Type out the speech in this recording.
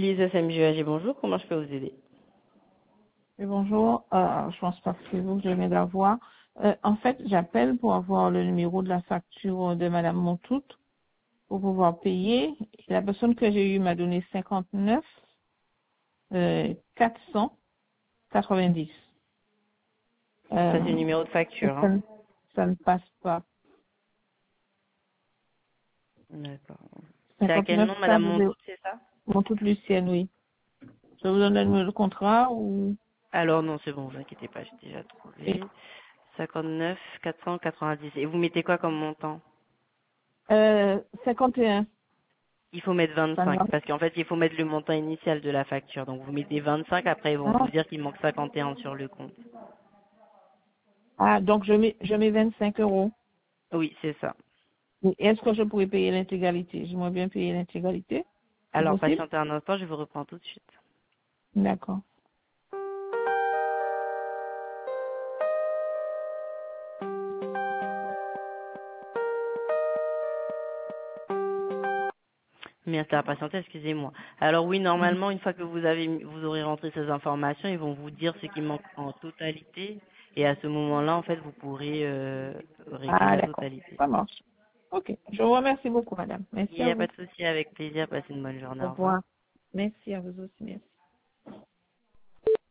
Lisa SMGAG, bonjour, comment je peux vous aider? Oui, bonjour, je pense pas que c'est vous que je viens d'avoir. En fait, j'appelle pour avoir le numéro de la facture de Madame Montout pour pouvoir payer. La personne que j'ai eue m'a donné 59 490. Ça, c'est le numéro de Et facture, hein? ça ne passe pas. D'accord. C'est à quel 59 nom, Madame 4 Montout, c'est ça? Montout Lucienne, oui. Je vous donne le numéro de contrat ou Alors non, c'est bon, vous inquiétez pas, j'ai déjà et, trouvé. 59 490. Et vous mettez quoi comme montant? 51. Il faut mettre Ça ne 25, va parce qu'en fait, il faut mettre le montant initial de la facture. Donc vous mettez 25, après ils vont vous pas. dire qu'il manque 51 sur le compte. Ah, donc je mets 25 euros. Oui, c'est ça. Et est-ce que je pourrais payer l'intégralité? J'aimerais bien payer l'intégralité. C'est Alors possible? patientez un instant, je vous reprends tout de suite. D'accord. Merci à patienter, excusez-moi. Alors oui, normalement, une fois que vous aurez rentré ces informations, ils vont vous dire ce qui manque en totalité. Et à ce moment-là, en fait, vous pourrez régler Ah, la d'accord. totalité. Ça marche. Ok. Je vous remercie beaucoup, madame. Il Merci n'y à a pas vous. de souci, avec plaisir. Passez une bonne journée. Au Au revoir. revoir. Merci à vous aussi. Merci.